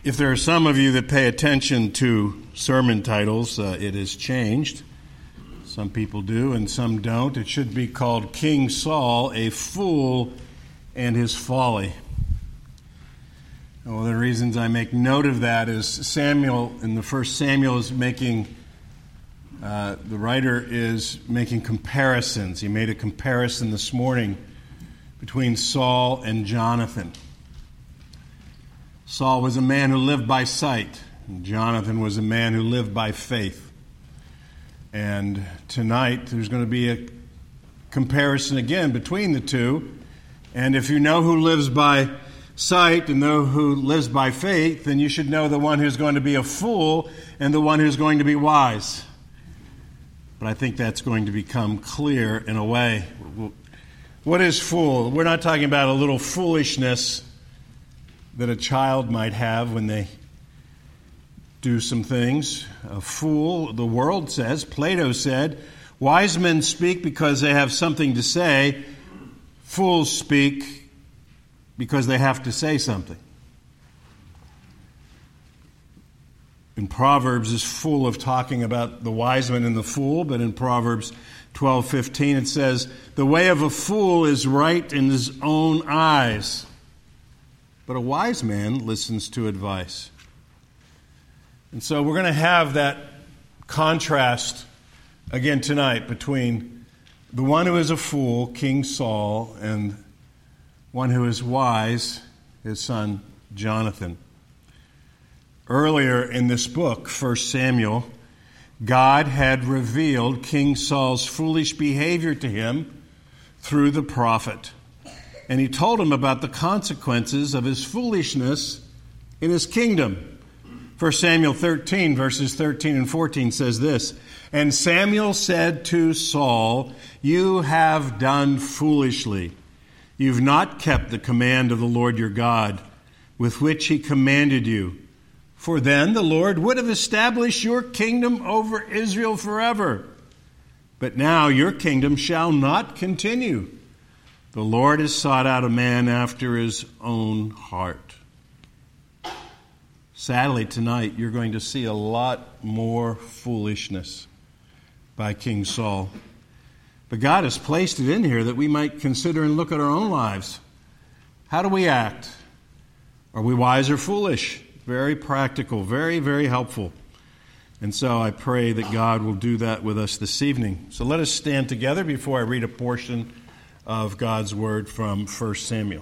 If there are some of you that pay attention to sermon titles, it has changed. Some people do and some don't. It should be called King Saul, a Fool and His Folly. One of the reasons I make note of that is Samuel, in the first Samuel, is making, the writer is making comparisons. He made a comparison this morning between Saul and Jonathan. Saul was a man who lived by sight, and Jonathan was a man who lived by faith. And tonight there's going to be a comparison again between the two. And if you know who lives by sight and know who lives by faith, then you should know the one who's going to be a fool and the one who's going to be wise. But I think that's going to become clear in a way. What is fool? We're not talking about a little foolishness that a child might have when they do some things. A fool, the world says, Plato said, wise men speak because they have something to say. Fools speak because they have to say something. In Proverbs is full of talking about the wise man and the fool, but in Proverbs 12:15 it says, the way of a fool is right in his own eyes, but a wise man listens to advice. And so we're going to have that contrast again tonight between the one who is a fool, King Saul, and one who is wise, his son Jonathan. Earlier in this book, 1 Samuel, God had revealed King Saul's foolish behavior to him through the prophet. And he told him about the consequences of his foolishness in his kingdom. 1 Samuel 13, verses 13 and 14 says this, and Samuel said to Saul, you have done foolishly. You've not kept the command of the Lord your God, with which he commanded you. For then the Lord would have established your kingdom over Israel forever. But now your kingdom shall not continue. The Lord has sought out a man after his own heart. Sadly, tonight you're going to see a lot more foolishness by King Saul. But God has placed it in here that we might consider and look at our own lives. How do we act? Are we wise or foolish? Very practical, very, very helpful. And so I pray that God will do that with us this evening. So let us stand together before I read a portion of God's word from 1 Samuel.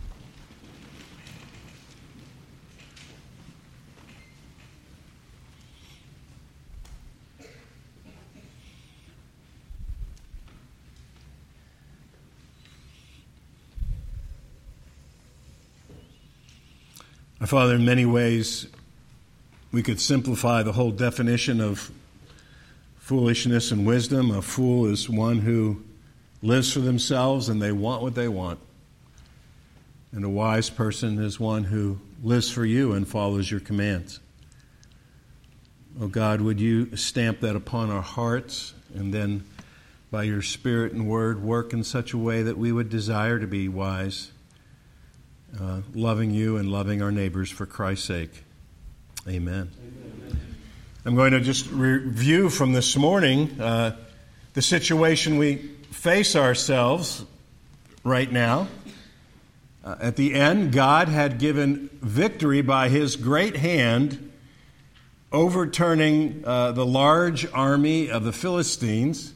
My Father, in many ways, we could simplify the whole definition of foolishness and wisdom. A fool is one who lives for themselves and they want what they want. And a wise person is one who lives for you and follows your commands. Oh God, would you stamp that upon our hearts and then by your Spirit and Word work in such a way that we would desire to be wise, loving you and loving our neighbors for Christ's sake. Amen. Amen. I'm going to just review from this morning the situation we face ourselves right now. At the end, God had given victory by his great hand, overturning the large army of the Philistines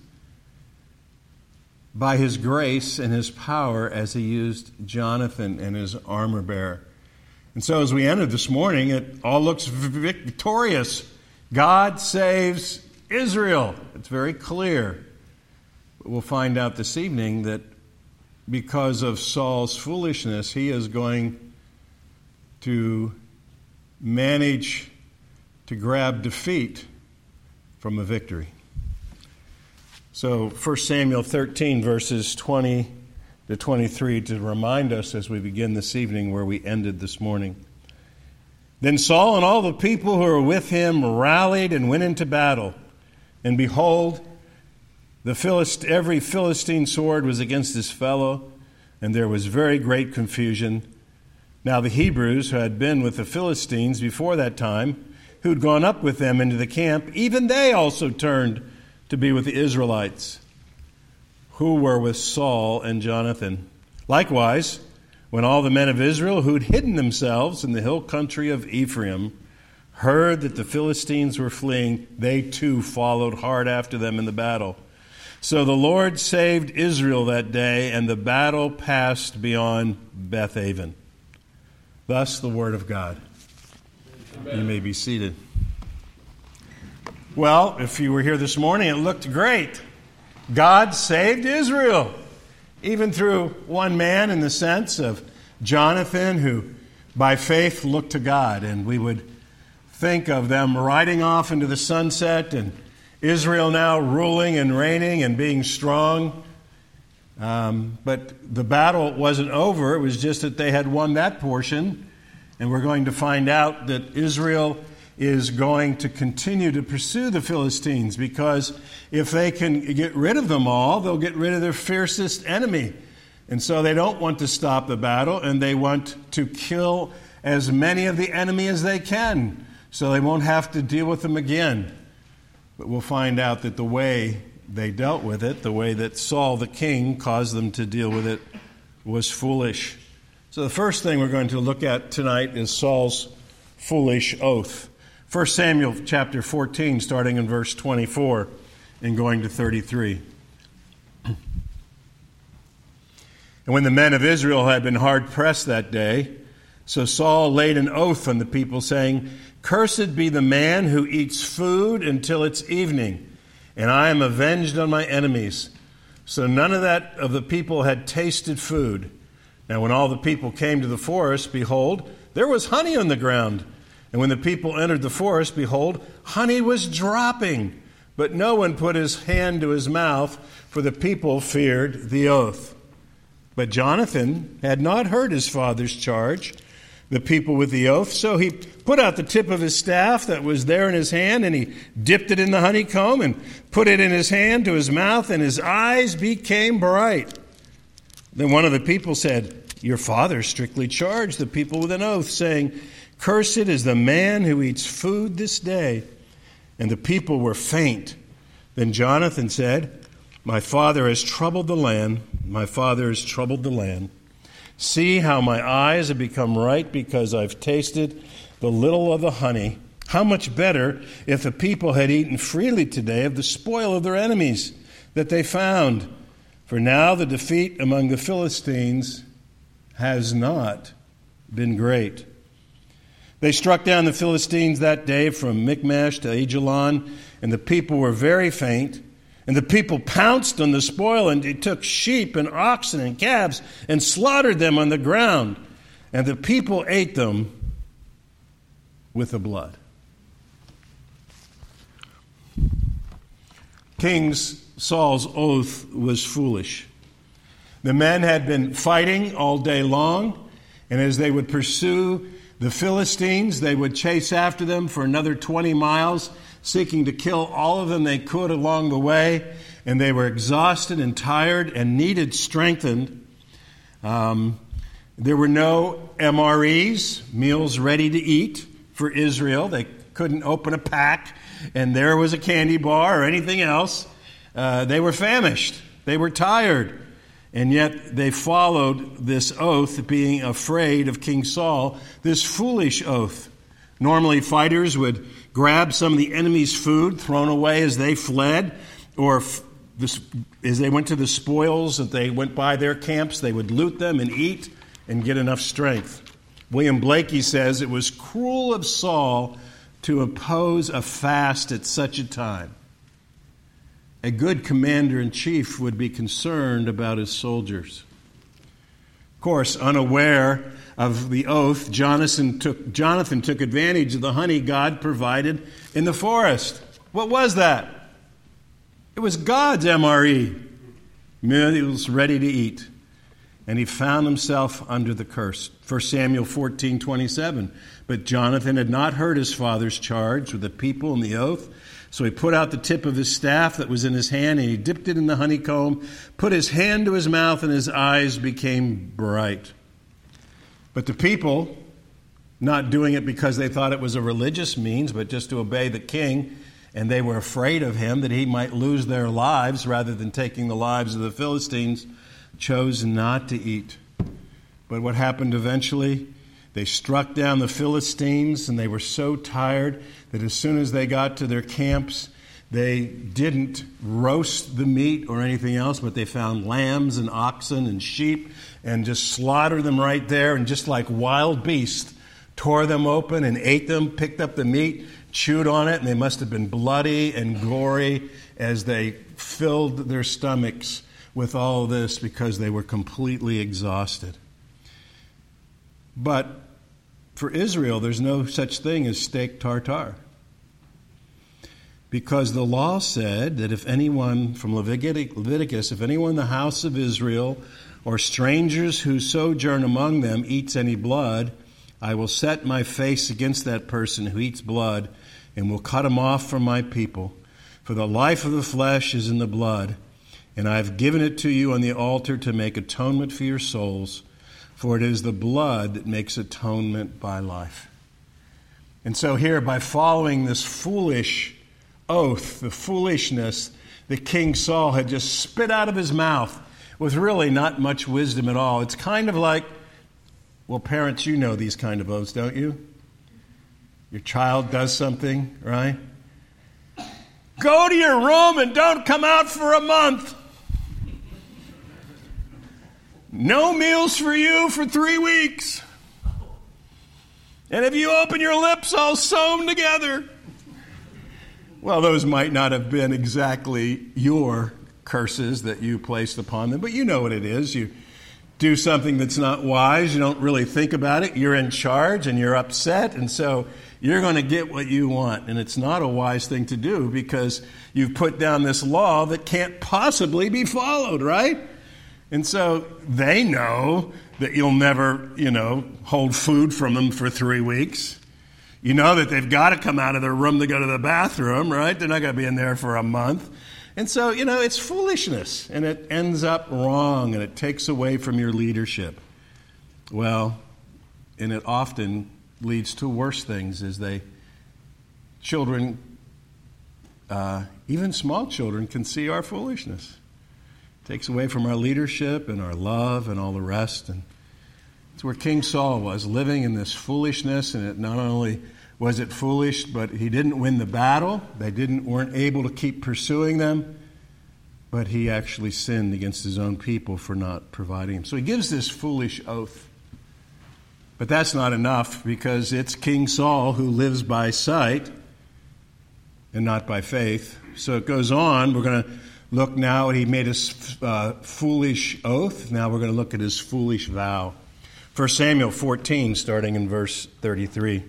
by his grace and his power as he used Jonathan and his armor bearer. And so as we ended this morning, it all looks victorious. God saves Israel. It's very clear. But we'll find out this evening that because of Saul's foolishness, he is going to manage to grab defeat from a victory. So 1 Samuel 13, verses 20 to 23, to remind us as we begin this evening where we ended this morning. Then Saul and all the people who were with him rallied and went into battle. And behold, every Philistine sword was against his fellow, and there was very great confusion. Now the Hebrews who had been with the Philistines before that time, who'd gone up with them into the camp, even they also turned to be with the Israelites, who were with Saul and Jonathan. Likewise, when all the men of Israel who'd hidden themselves in the hill country of Ephraim heard that the Philistines were fleeing, they too followed hard after them in the battle. So the Lord saved Israel that day, and the battle passed beyond Bethaven. Thus the word of God. Amen. You may be seated. Well, if you were here this morning, it looked great. God saved Israel, even through one man, in the sense of Jonathan, who by faith looked to God. And we would think of them riding off into the sunset and Israel now ruling and reigning and being strong. But the battle wasn't over. It was just that they had won that portion. And we're going to find out that Israel is going to continue to pursue the Philistines, because if they can get rid of them all, they'll get rid of their fiercest enemy. And so they don't want to stop the battle, and they want to kill as many of the enemy as they can, so they won't have to deal with them again. But we'll find out that the way they dealt with it, the way that Saul the king caused them to deal with it, was foolish. So the first thing we're going to look at tonight is Saul's foolish oath. 1 Samuel chapter 14, starting in verse 24 and going to 33. And when the men of Israel had been hard pressed that day, so Saul laid an oath on the people, saying, "Cursed be the man who eats food until it's evening, and I am avenged on my enemies." So none of the people had tasted food. Now when all the people came to the forest, behold, there was honey on the ground. And when the people entered the forest, behold, honey was dropping. But no one put his hand to his mouth, for the people feared the oath. But Jonathan had not heard his father's charge, the people with the oath. So he put out the tip of his staff that was there in his hand, and he dipped it in the honeycomb and put it in his hand to his mouth, and his eyes became bright. Then one of the people said, "Your father strictly charged the people with an oath, saying, 'Cursed is the man who eats food this day.' And the people were faint. Then Jonathan said, 'My father has troubled the land. My father has troubled the land. See how my eyes have become right because I've tasted the little of the honey. How much better if the people had eaten freely today of the spoil of their enemies that they found. For now the defeat among the Philistines has not been great.' They struck down the Philistines that day from Michmash to Aijalon, and the people were very faint. And the people pounced on the spoil, and they took sheep and oxen and calves and slaughtered them on the ground. And the people ate them with the blood." King Saul's oath was foolish. The men had been fighting all day long, and as they would pursue the Philistines, they would chase after them for another 20 miles, seeking to kill all of them they could along the way, and they were exhausted and tired and needed strengthened. There were no MREs, meals ready to eat, for Israel. They couldn't open a pack and there was a candy bar or anything else. They were famished. They were tired. And yet they followed this oath, being afraid of King Saul, this foolish oath. Normally fighters would grab some of the enemy's food thrown away as they fled, or as they went to the spoils that they went by their camps, they would loot them and eat and get enough strength. William Blakey says it was cruel of Saul to impose a fast at such a time. A good commander-in-chief would be concerned about his soldiers. Of course, unaware of the oath, Jonathan took advantage of the honey God provided in the forest. What was that? It was God's MRE. Meals ready to eat. And he found himself under the curse. 1 Samuel 14:27. But Jonathan had not heard his father's charge with the people and the oath. So he put out the tip of his staff that was in his hand, and he dipped it in the honeycomb, put his hand to his mouth, and his eyes became bright. But the people, not doing it because they thought it was a religious means, but just to obey the king, and they were afraid of him, that he might lose their lives rather than taking the lives of the Philistines, chose not to eat. But what happened eventually? They struck down the Philistines, and they were so tired that as soon as they got to their camps, they didn't roast the meat or anything else, but they found lambs and oxen and sheep and just slaughtered them right there, and just like wild beasts, tore them open and ate them, picked up the meat, chewed on it, and they must have been bloody and gory as they filled their stomachs with all this because they were completely exhausted. But for Israel, there's no such thing as steak tartare. Because the law said that if anyone, from Leviticus, if anyone in the house of Israel or strangers who sojourn among them eats any blood, I will set my face against that person who eats blood and will cut him off from my people. For the life of the flesh is in the blood, and I have given it to you on the altar to make atonement for your souls. For it is the blood that makes atonement by life. And so here, by following this foolish oath, the foolishness that King Saul had just spit out of his mouth with really not much wisdom at all. It's kind of like, well, parents, you know these kind of oaths, don't you? Your child does something, right? Go to your room and don't come out for a month. No meals for you for 3 weeks. And if you open your lips, I'll sew them together. Well, those might not have been exactly your curses that you placed upon them, but you know what it is. You do something that's not wise. You don't really think about it. You're in charge and you're upset, and so you're going to get what you want. And it's not a wise thing to do because you've put down this law that can't possibly be followed, right? And so they know that you'll never, hold food from them for 3 weeks. You know that they've got to come out of their room to go to the bathroom, right? They're not going to be in there for a month. And so, it's foolishness, and it ends up wrong, and it takes away from your leadership. Well, and it often leads to worse things children, even small children, can see our foolishness. Takes away from our leadership and our love and all the rest. And it's where King Saul was, living in this foolishness. And it not only was it foolish, but he didn't win the battle. They weren't able to keep pursuing them. But he actually sinned against his own people for not providing him. So he gives this foolish oath. But that's not enough, because it's King Saul who lives by sight and not by faith. So it goes on. We're going to look now, he made his foolish oath. Now we're going to look at his foolish vow. 1 Samuel 14, starting in verse 33.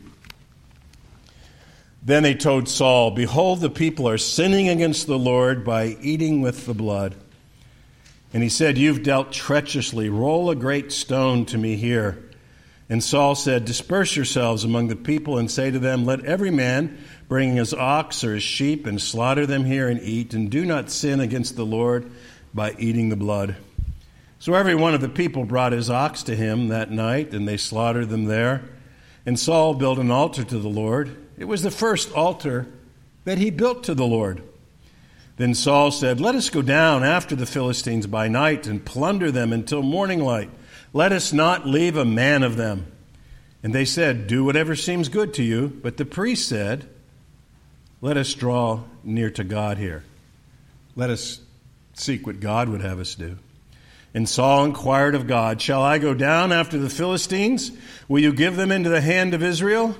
Then they told Saul, "Behold, the people are sinning against the Lord by eating with the blood." And he said, "You've dealt treacherously. Roll a great stone to me here." And Saul said, "Disperse yourselves among the people and say to them, let every man bring his ox or his sheep and slaughter them here and eat, and do not sin against the Lord by eating the blood." So every one of the people brought his ox to him that night, and they slaughtered them there. And Saul built an altar to the Lord. It was the first altar that he built to the Lord. Then Saul said, "Let us go down after the Philistines by night and plunder them until morning light. Let us not leave a man of them." And they said, "Do whatever seems good to you." But the priest said, "Let us draw near to God here. Let us seek what God would have us do." And Saul inquired of God, "Shall I go down after the Philistines? Will you give them into the hand of Israel?"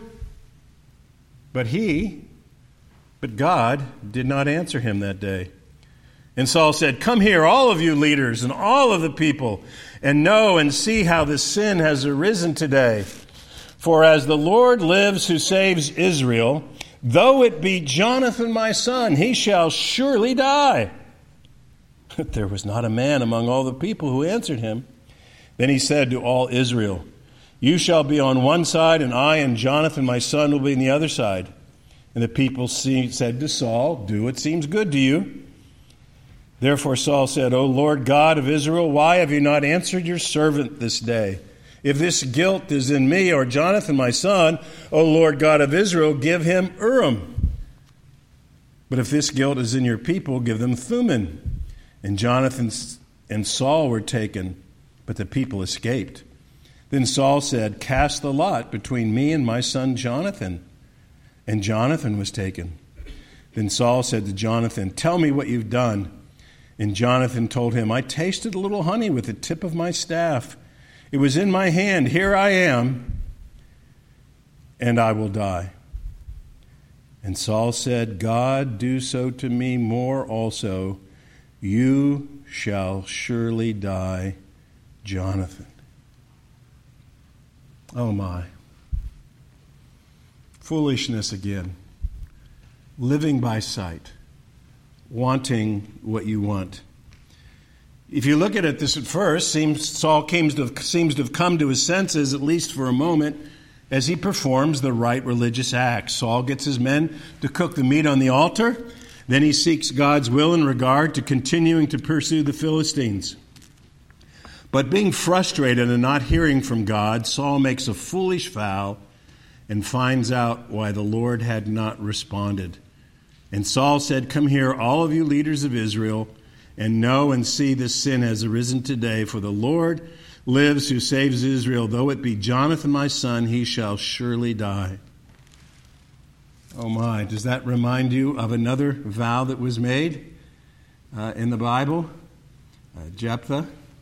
But God did not answer him that day. And Saul said, "Come here, all of you leaders and all of the people, and know and see how this sin has arisen today. For as the Lord lives who saves Israel, though it be Jonathan my son, he shall surely die." But there was not a man among all the people who answered him. Then he said to all Israel, "You shall be on one side, and I and Jonathan my son will be on the other side." And the people said to Saul, "Do what seems good to you." Therefore Saul said, "O Lord God of Israel, why have you not answered your servant this day? If this guilt is in me or Jonathan my son, O Lord God of Israel, give him Urim. But if this guilt is in your people, give them Thummim. And Jonathan and Saul were taken, but the people escaped. Then Saul said, cast the lot between me and my son Jonathan. And Jonathan was taken. Then Saul said to Jonathan, tell me what you've done. And Jonathan told him, I tasted a little honey with the tip of my staff. It was in my hand. Here I am, and I will die. And Saul said, God, do so to me more also. You shall surely die, Jonathan. Oh my. Foolishness again. Living by sight. Wanting what you want. If you look at it this at first, Saul seems to have come to his senses, at least for a moment, as he performs the right religious acts. Saul gets his men to cook the meat on the altar. Then he seeks God's will in regard to continuing to pursue the Philistines. But being frustrated and not hearing from God, Saul makes a foolish vow and finds out why the Lord had not responded. And Saul said, come here, all of you leaders of Israel, and know and see this sin has arisen today. For the Lord lives who saves Israel. Though it be Jonathan my son, he shall surely die. Oh my, does that remind you of another vow that was made in the Bible? Jephthah.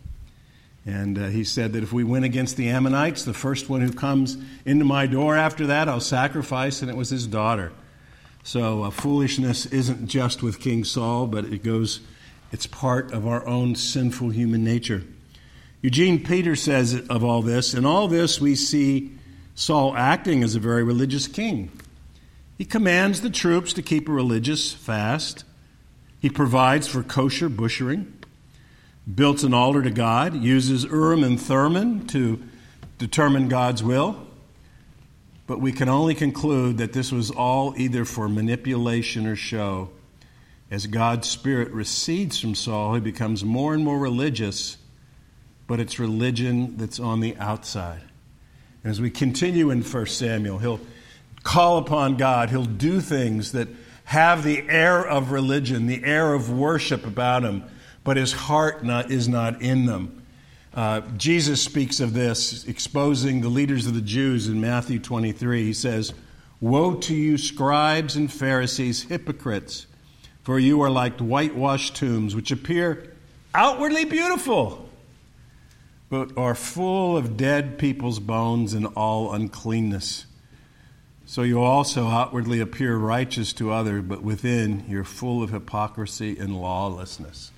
And he said that if we win against the Ammonites, the first one who comes into my door after that, I'll sacrifice, and it was his daughter. So foolishness isn't just with King Saul, but it's part of our own sinful human nature. Eugene Peter says of all this, in all this we see Saul acting as a very religious king. He commands the troops to keep a religious fast. He provides for kosher butchering, builds an altar to God, uses Urim and Thummim to determine God's will. But we can only conclude that this was all either for manipulation or show. As God's Spirit recedes from Saul, he becomes more and more religious, but it's religion that's on the outside. And as we continue in 1 Samuel, he'll call upon God. He'll do things that have the air of religion, the air of worship about him, but his heart is not in them. Jesus speaks of this, exposing the leaders of the Jews in Matthew 23. He says, woe to you, scribes and Pharisees, hypocrites, for you are like whitewashed tombs, which appear outwardly beautiful, but are full of dead people's bones and all uncleanness. So you also outwardly appear righteous to others, but within you're full of hypocrisy and lawlessness.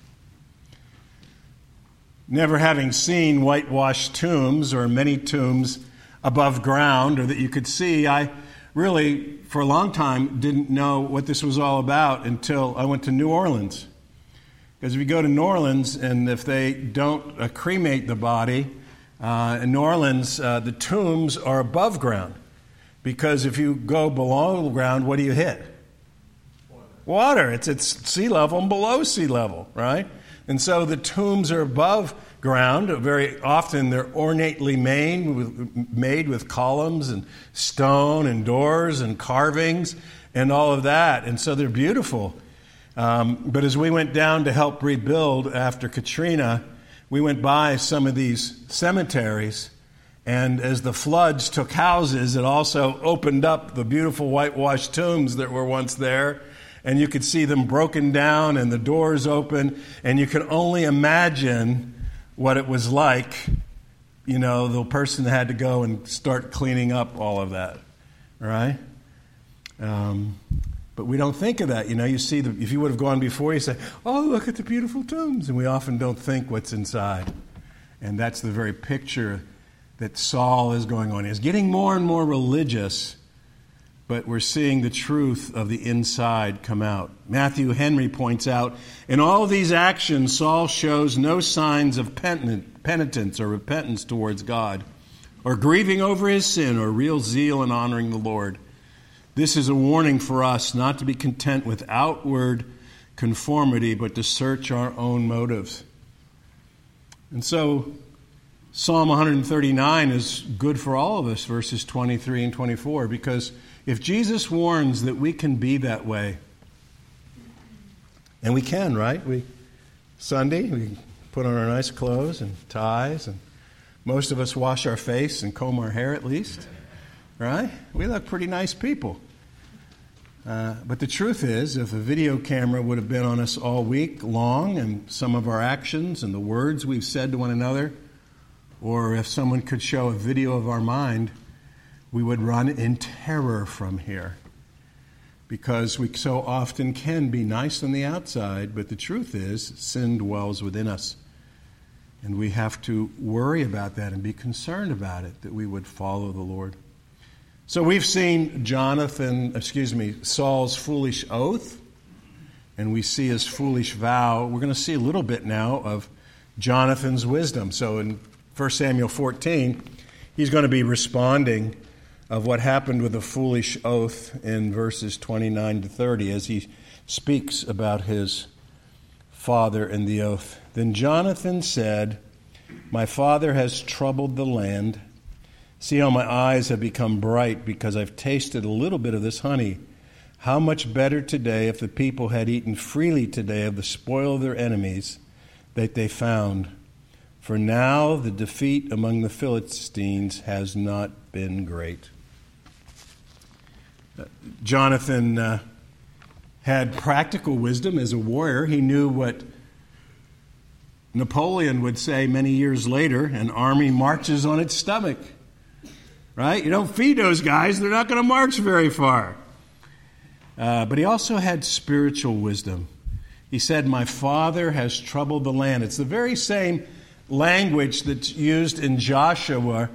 Never having seen whitewashed tombs or many tombs above ground or that you could see, I really, for a long time, didn't know what this was all about until I went to New Orleans. Because if you go to New Orleans and if they don't cremate the body, in New Orleans, the tombs are above ground. Because if you go below the ground, what do you hit? Water. It's sea level and below sea level, right? And so the tombs are above ground. Very often they're ornately made with columns and stone and doors and carvings and all of that. And so they're beautiful. But as we went down to help rebuild after Katrina, we went by some of these cemeteries. And as the floods took houses, it also opened up the beautiful whitewashed tombs that were once there. And you could see them broken down and the doors open. And you could only imagine what it was like, the person had to go and start cleaning up all of that, right? But we don't think of that. You see, if you would have gone before, you say, oh, look at the beautiful tombs. And we often don't think what's inside. And that's the very picture that Saul is going on. He's getting more and more religious, but we're seeing the truth of the inside come out. Matthew Henry points out, in all of these actions, Saul shows no signs of penitence or repentance towards God, or grieving over his sin, or real zeal in honoring the Lord. This is a warning for us not to be content with outward conformity, but to search our own motives. And so, Psalm 139 is good for all of us, verses 23 and 24, because if Jesus warns that we can be that way, and we can, right? Sunday, we put on our nice clothes and ties, and most of us wash our face and comb our hair at least, right? We look pretty nice people. But the truth is, if a video camera would have been on us all week long, and some of our actions and the words we've said to one another, or if someone could show a video of our mind, we would run in terror from here. Because we so often can be nice on the outside, but the truth is, sin dwells within us. And we have to worry about that and be concerned about it, that we would follow the Lord. So we've seen Saul's foolish oath, and we see his foolish vow. We're going to see a little bit now of Jonathan's wisdom. So in 1 Samuel 14, he's going to be responding of what happened with the foolish oath in verses 29 to 30 as he speaks about his father and the oath. Then Jonathan said, "My father has troubled the land. See how my eyes have become bright because I've tasted a little bit of this honey. How much better today if the people had eaten freely today of the spoil of their enemies that they found. For now the defeat among the Philistines has not been great." Jonathan had practical wisdom as a warrior. He knew what Napoleon would say many years later: an army marches on its stomach. Right? You don't feed those guys, they're not going to march very far. But he also had spiritual wisdom. He said, "My father has troubled the land." It's the very same language that's used in Joshua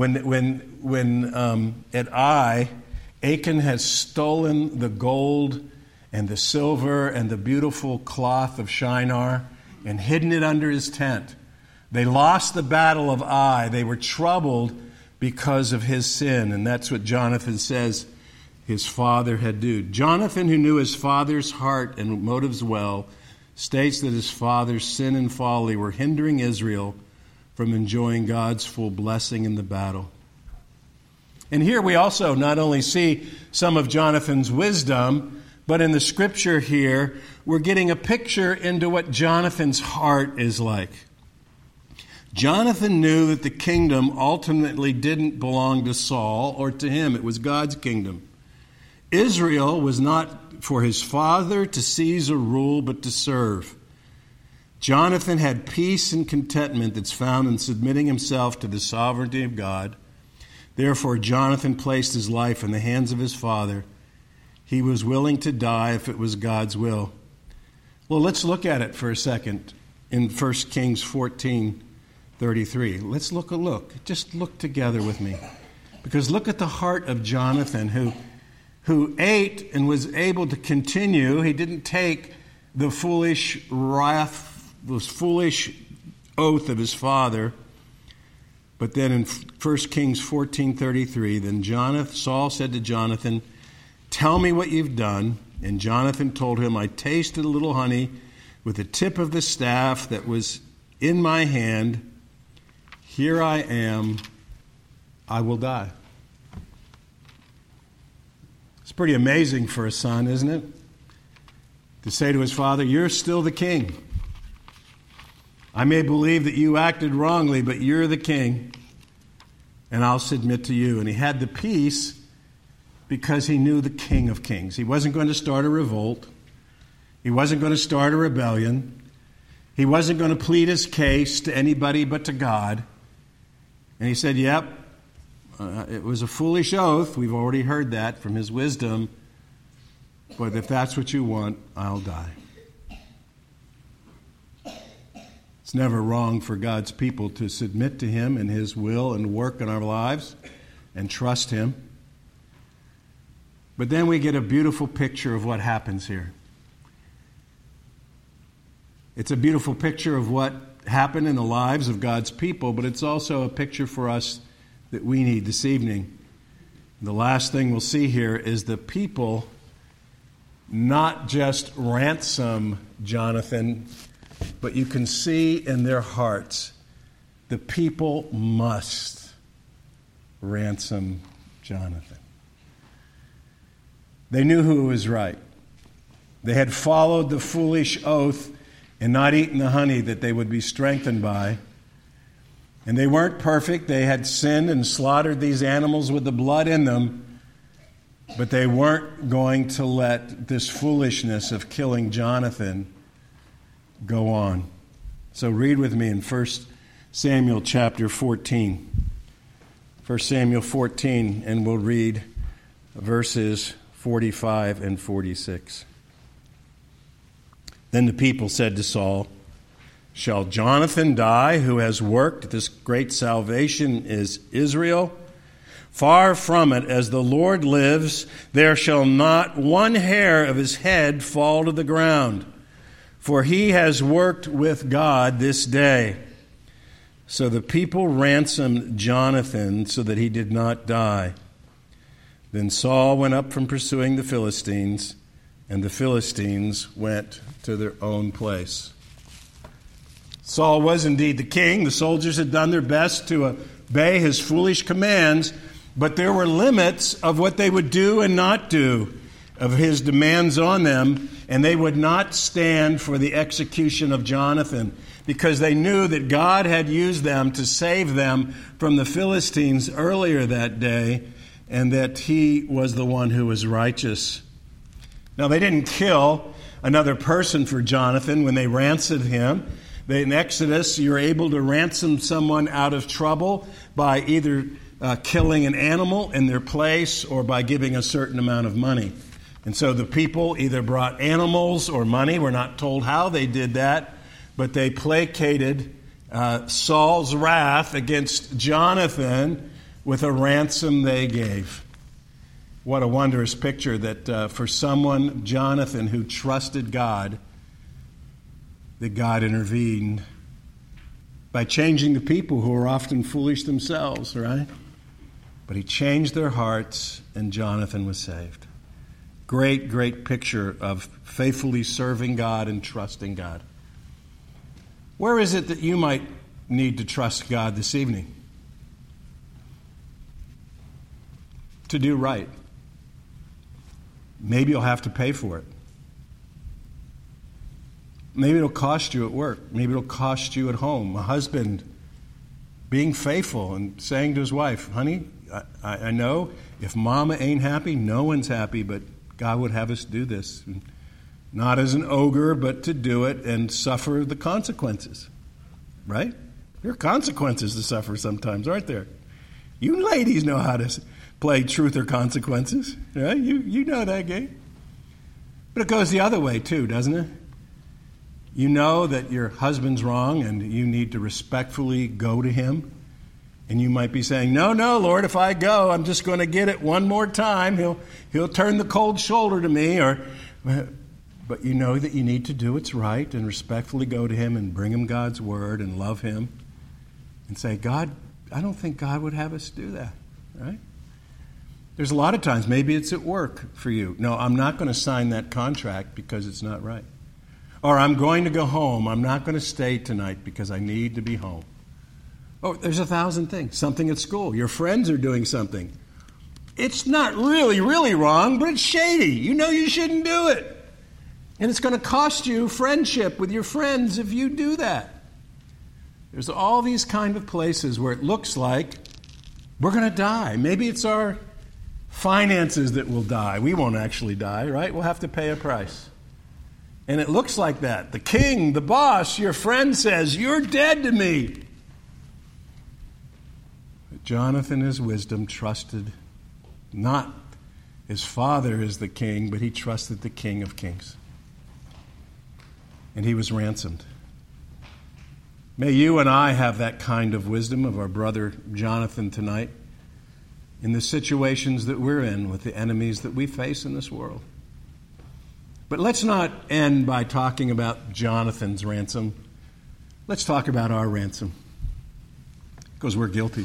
when at Ai, Achan has stolen the gold and the silver and the beautiful cloth of Shinar and hidden it under his tent. They lost the battle of Ai. They were troubled because of his sin, and that's what Jonathan says his father had done. Jonathan, who knew his father's heart and motives well, states that his father's sin and folly were hindering Israel from enjoying God's full blessing in the battle. And here we also not only see some of Jonathan's wisdom, but in the scripture here, we're getting a picture into what Jonathan's heart is like. Jonathan knew that the kingdom ultimately didn't belong to Saul or to him. It was God's kingdom. Israel was not for his father to seize or rule, but to serve. Jonathan had peace and contentment that's found in submitting himself to the sovereignty of God. Therefore, Jonathan placed his life in the hands of his father. He was willing to die if it was God's will. Well, let's look at it for a second in 1 Kings 14:33. Let's look. Just look together with me. Because look at the heart of Jonathan, who ate and was able to continue. He didn't take the foolish wrath, the foolish oath of his father. But then in 1 Kings 14:33, then Saul said to Jonathan, "Tell me what you've done." And Jonathan told him, "I tasted a little honey with the tip of the staff that was in my hand. Here I am. I will die." It's pretty amazing for a son, isn't it? To say to his father, "You're still the king. I may believe that you acted wrongly, but you're the king, and I'll submit to you." And he had the peace because he knew the King of Kings. He wasn't going to start a revolt. He wasn't going to start a rebellion. He wasn't going to plead his case to anybody but to God. And he said, "Yep, it was a foolish oath. We've already heard that from his wisdom. But if that's what you want, I'll die." It's never wrong for God's people to submit to him and his will and work in our lives and trust him. But then we get a beautiful picture of what happens here. It's a beautiful picture of what happened in the lives of God's people, but it's also a picture for us that we need this evening. The last thing we'll see here is the people not just ransom Jonathan, but you can see in their hearts the people must ransom Jonathan. They knew who was right. They had followed the foolish oath and not eaten the honey that they would be strengthened by. And they weren't perfect. They had sinned and slaughtered these animals with the blood in them. But they weren't going to let this foolishness of killing Jonathan go on. So read with me in 1 Samuel chapter 14. 1 Samuel 14, and we'll read verses 45 and 46. Then the people said to Saul, "Shall Jonathan die, who has worked this great salvation is Israel? Far from it, as the Lord lives, there shall not one hair of his head fall to the ground, for he has worked with God this day." So the people ransomed Jonathan so that he did not die. Then Saul went up from pursuing the Philistines, and the Philistines went to their own place. Saul was indeed the king. The soldiers had done their best to obey his foolish commands, but there were limits of what they would do and not do, of his demands on them, and they would not stand for the execution of Jonathan because they knew that God had used them to save them from the Philistines earlier that day, and that he was the one who was righteous. Now, they didn't kill another person for Jonathan when they ransomed him. In Exodus, you're able to ransom someone out of trouble by either killing an animal in their place or by giving a certain amount of money. And so the people either brought animals or money. We're not told how they did that, but they placated Saul's wrath against Jonathan with a ransom they gave. What a wondrous picture that for someone, Jonathan, who trusted God, that God intervened by changing the people who are often foolish themselves, right? But he changed their hearts, and Jonathan was saved. Great, great picture of faithfully serving God and trusting God. Where is it that you might need to trust God this evening? To do right. Maybe you'll have to pay for it. Maybe it'll cost you at work. Maybe it'll cost you at home. A husband being faithful and saying to his wife, "Honey, I know if mama ain't happy, no one's happy, but God would have us do this. Not as an ogre, but to do it and suffer the consequences." Right? There are consequences to suffer sometimes, aren't there? You ladies know how to play truth or consequences. Right? You know that game. But it goes the other way too, doesn't it? You know that your husband's wrong and you need to respectfully go to him. And you might be saying, no, Lord, if I go, I'm just going to get it one more time. He'll turn the cold shoulder to me. But you know that you need to do what's right and respectfully go to him and bring him God's word and love him. And say, God, I don't think God would have us do that. Right? There's a lot of times, maybe it's at work for you. No, I'm not going to sign that contract because it's not right. Or I'm going to go home. I'm not going to stay tonight because I need to be home. Oh, there's 1,000 things. Something at school. Your friends are doing something. It's not really, really wrong, but it's shady. You know you shouldn't do it. And it's going to cost you friendship with your friends if you do that. There's all these kind of places where it looks like we're going to die. Maybe it's our finances that will die. We won't actually die, right? We'll have to pay a price. And it looks like that. The king, the boss, your friend says, "You're dead to me." But Jonathan, his wisdom, trusted not his father as the king, but he trusted the King of Kings. And he was ransomed. May you and I have that kind of wisdom of our brother Jonathan tonight in the situations that we're in with the enemies that we face in this world. But let's not end by talking about Jonathan's ransom. Let's talk about our ransom, because we're guilty.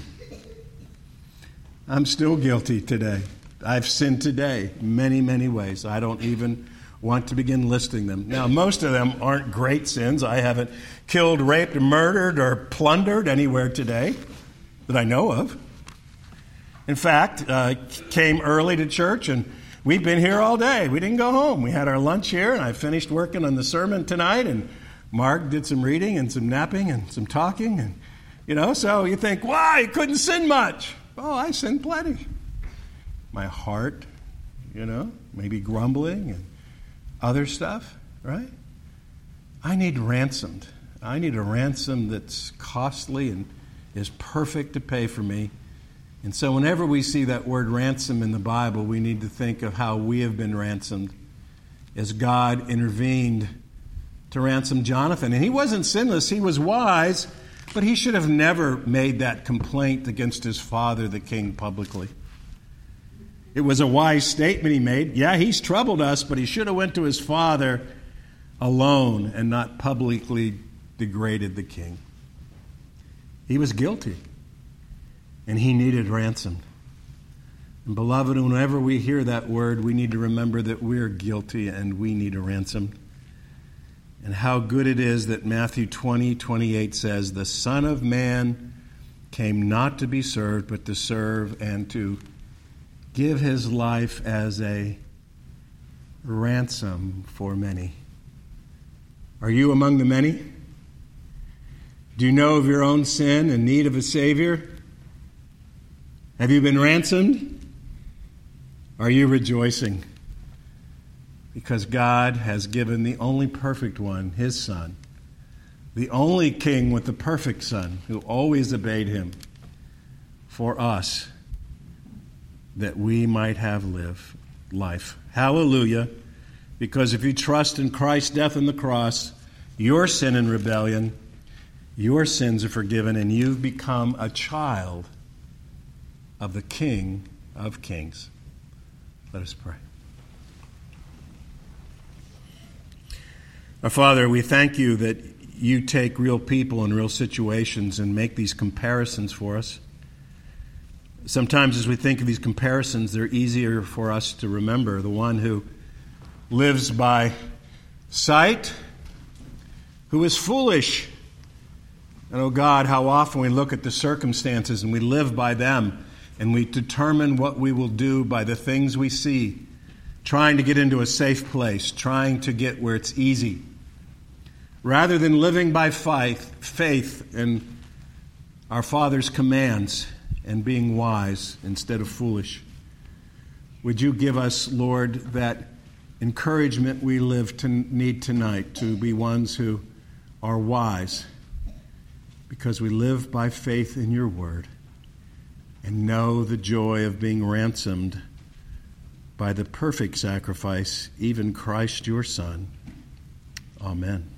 I'm still guilty today. I've sinned today many, many ways. I don't even want to begin listing them. Now, most of them aren't great sins. I haven't killed, raped, murdered, or plundered anywhere today that I know of. In fact, came early to church, and we've been here all day. We didn't go home. We had our lunch here, and I finished working on the sermon tonight, and Mark did some reading and some napping and some talking. And, so you think, why? You couldn't sin much. Oh, I sinned plenty. My heart, maybe grumbling and other stuff, right? I need ransomed. I need a ransom that's costly and is perfect to pay for me. And so whenever we see that word ransom in the Bible, we need to think of how we have been ransomed as God intervened to ransom Jonathan. And he wasn't sinless, he was wise, but he should have never made that complaint against his father, the king, publicly. It was a wise statement he made. Yeah, he's troubled us, but he should have went to his father alone and not publicly degraded the king. He was guilty, and he needed ransom. And beloved, whenever we hear that word, we need to remember that we're guilty and we need a ransom. And how good it is that Matthew 20:28 says, "The Son of Man came not to be served, but to serve and to give his life as a ransom for many." Are you among the many? Do you know of your own sin and need of a Savior? Have you been ransomed? Are you rejoicing? Because God has given the only perfect one, his Son, the only King with the perfect Son who always obeyed him, for us, that we might have life. Hallelujah. Because if you trust in Christ's death on the cross, your sin and rebellion, your sins are forgiven, and you've become a child of the King of Kings. Let us pray. Our Father, we thank you that you take real people and real situations and make these comparisons for us. Sometimes as we think of these comparisons, they're easier for us to remember. The one who lives by sight, who is foolish. And, oh God, how often we look at the circumstances and we live by them and we determine what we will do by the things we see, trying to get into a safe place, trying to get where it's easy, rather than living by faith in our Father's commands and being wise instead of foolish. Would you give us, Lord, that encouragement we need tonight to be ones who are wise because we live by faith in your word and know the joy of being ransomed by the perfect sacrifice, even Christ your Son. Amen.